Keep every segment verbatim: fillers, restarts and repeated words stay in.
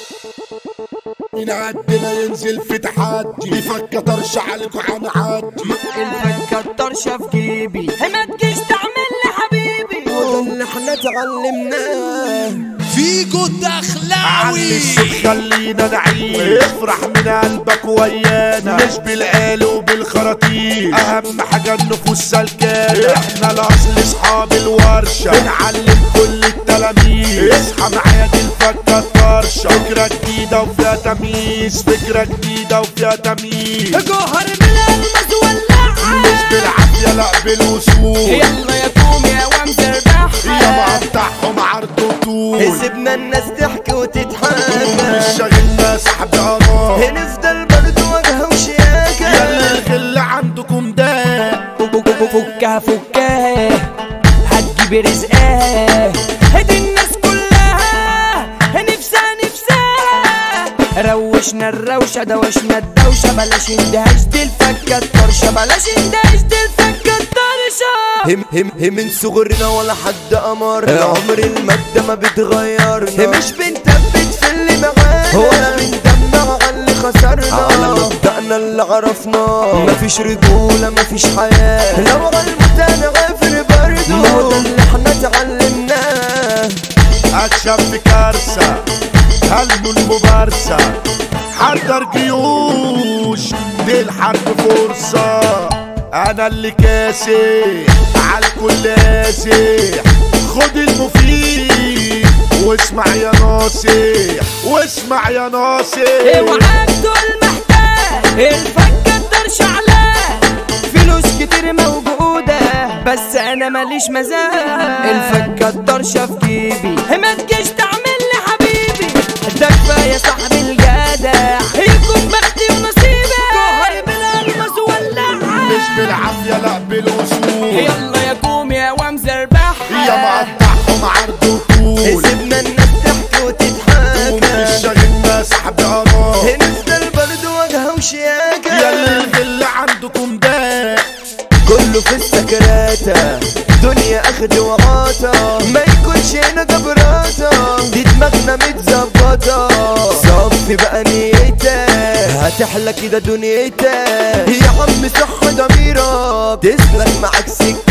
من عندنا ينزل في تحدي يفك طرش عليكوا هنعدي. الفكة طرشة في جيبي ما تجيش تعمل لي حبيبي، وده اللي احنا اتعلمناه. فيجو الدخلاوي الصوت خلينا نعيش، افرح من قلبك ويانا، مش بالآل وبالخراطيم، اهم حاجة النفوس سلكانة. احنا الاصل اصحاب الورشة، بنعلم كل التلاميذ، اصحى معايا دي الفكة الطرشة، فكرة جديدة وفيها تمييز، فكرة جديدة وفيها تمييز. جوهر بالالماس ولعها، مش بالعافية لا بالوصول، يلا يا كوم يا ومزر بحة، يا مقطعهم عرض وطول، سيبنا الناس تحكي وتضحك، مش شاغلنا سحب قرار، هنفضل برضو وجهة وشياكة. يلا الغل عندكم ده فكها فكها هتجيب رزقها، هدي الناس كلها نفسها نفسها. روشنا الروشة دوشنا الدوشة، بلاش اندهاش دي الفكة الطرشة، بلاش اندهاش دي الفكة الطرشة. هم هم هم من صغرنا ولا حد أمرنا، عمر المادة ما بتغيرنا، مش بنثبت في اللي معانا ولا بندمع على اللي خسرنا، على مبدأنا اللي عرفناه، مفيش رجولة مفيش حياة، لو غلبت أنا غافر برضه، ما هو ده اللي احنا اتعلمناه. اكشف في كارثة هلموا المبارسة، حضر جيوش دي الحرب فرصة، انا اللي كاسح عالكل قاسح، خد المفيد واسمع يا ناصح، واسمع يا ناصح. اوعاك تقول محتاج الفكة الطرش علاه، فلوس كتير موجودة بس انا ماليش مزاج، الفكة الطرشة في جيبي ما تجيش تعمل لي حبيبي، ده كفاية صاحبي الجدع يكون بختي ونصيبي. جوهر بالالماس ولعها، مش بالعافية لا بالوصول، يلا يا كوم يا ومزر بحة، يا مقطعهم عرض وطول، سيبنا الناس تحكي وتضحك، ومش شاغلنا سحب قرار، هنفضل برضو وجهة وشياكة. يلا الغل عندكم ده كله في السكراتة، دنيا اخد وعاطة، ما يكونش هنا جبراطة، دي دماغنا متظبطة، صفي بقى نيتك هتحلى كده دنيتك، يا عم صح ضميرك تسلك معاك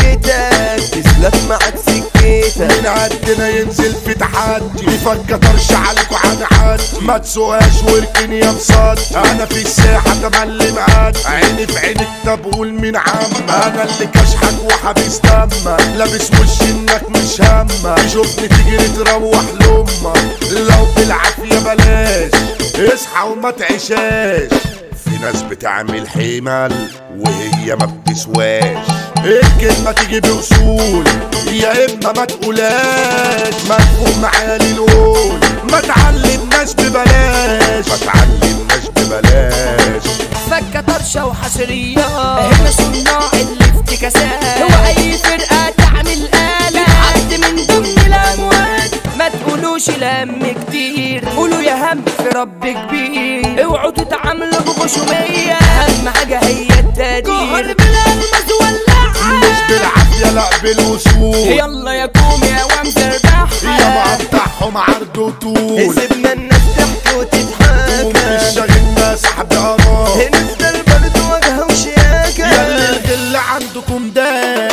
سكتك، تسلك معاك سكتك. من عندنا ينزل في تحدي يفك طرش عليكوا هنعدي، ما تسوقاش واركن يا مصاد، انا في الساحة تملي معاك، عيني في عينك طب قول مين عم، انا اللي كاشحك وحبيس دمك، لابس وش انك مش همك، تشوفني تجري تروح لامك، لو بالعافية بلاش اصحى وما تعيشاش. في ناس بتعمل حمل وهي ما بتسواش، الكلمة تيجي بأصول يا إما ما تقولاش، مدفوق معايا للقول ما تعلمناش ببلاش، ما تعلمناش ببلاش. فكة طرشة وحصرية هنا صناع الافتكاسات، هو أي فرقة تعمل آلة حد من ضمن الأموات، ما تقولوش لم كتير قولوا يا هم في رب كبير، اوعوا تتعاملوا بغشومية، أهم حاجة هي التقدير. جوهر بالالماس ولعها، مش بالعافية لا بالوصول، يلا يا كوم يا ومزر بحة، يا مقطعهم عرض وطول، سيبنا الناس تحكي وتضحك، ومش شاغلنا سحب قرار، هنفضل برضو وجهة وشياكة. يلا الغل عندكم ده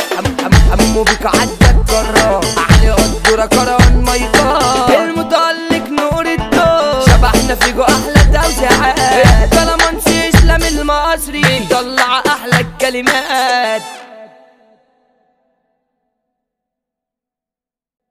همه بك عدى الجرار، علي قدرة كران ميطار، المتألق نور الدار، شبحنا فيجو أحلى توزيعات، طالما نسيش لم المصري طلع أحلى الكلمات.